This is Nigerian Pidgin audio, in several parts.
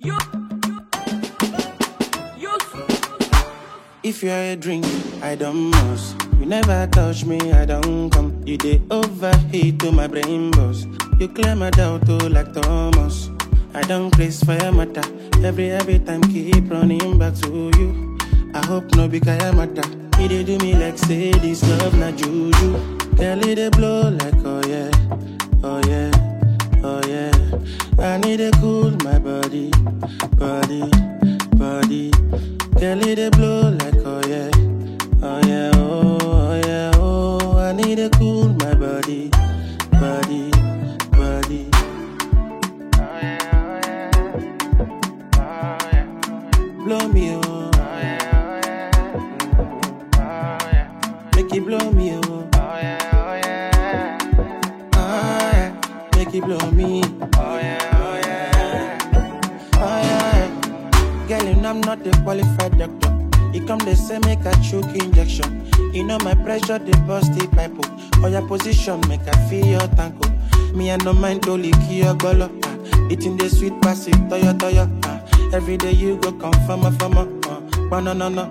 If you're a drink, I don't must. You never touch me, I don't come. You dey overheat to my brain boss. You clear my doubt oh, like Thomas. I don't place fire matter. Every time keep running back to you. I hope no be kaya matter. You dey do me like say this love na juju. Girl, it dey blow like oh yeah, oh yeah, oh yeah. I need to cool my body, body, body. Girl, it dey blow like oh yeah, oh yeah, oh yeah, oh. I need to cool my body, body, body. Oh yeah, oh yeah, oh yeah. Blow me oh, oh yeah, oh yeah. Make it blow me oh, oh yeah, oh yeah, oh yeah. Make it blow me, oh yeah, oh yeah, oh yeah. Girl, you know I'm not a qualified doctor. You come they say make a choke injection. You know my pressure they bust the pipe. Or your position make I feel your tanko. Me I no mind to lick your gullo. Eating the sweet passive toyo. Every day you go confirm a banana.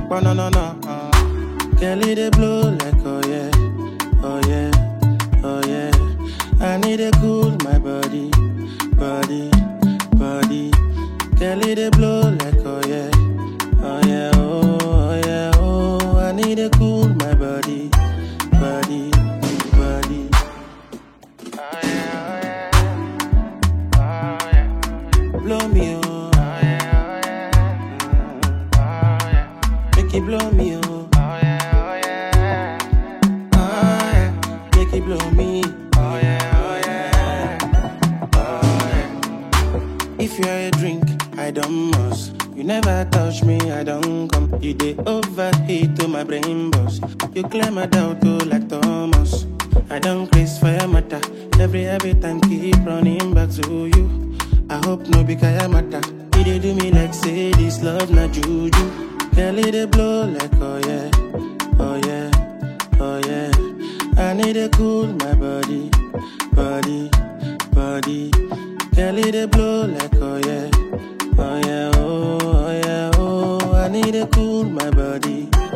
Girl, it blow like oh yeah, oh yeah, oh yeah. I need to cool my body, body, body. Girl, it blow like oh yeah, oh yeah, oh yeah, oh. I need to cool my body, body, body. Oh yeah, oh yeah, blow me oh, oh yeah, oh yeah, make it blow me oh, oh yeah, oh yeah, oh yeah, make it blow me, oh yeah, oh yeah, oh yeah. If you're a drink, I don't must. You never touch me, I don't come. You dey overheat to my brain boss. You clear my doubt oh, like Thomas. I don't place fire matter. Every time keep running back to you. I hope no be kaya matter. You dey do me like say this love na juju. Girl, it dey blow like oh yeah, oh yeah, oh yeah. I need to cool my body, body, body. Girl, it dey blow like oh yeah, oh yeah, oh yeah, oh. I need to cool my body.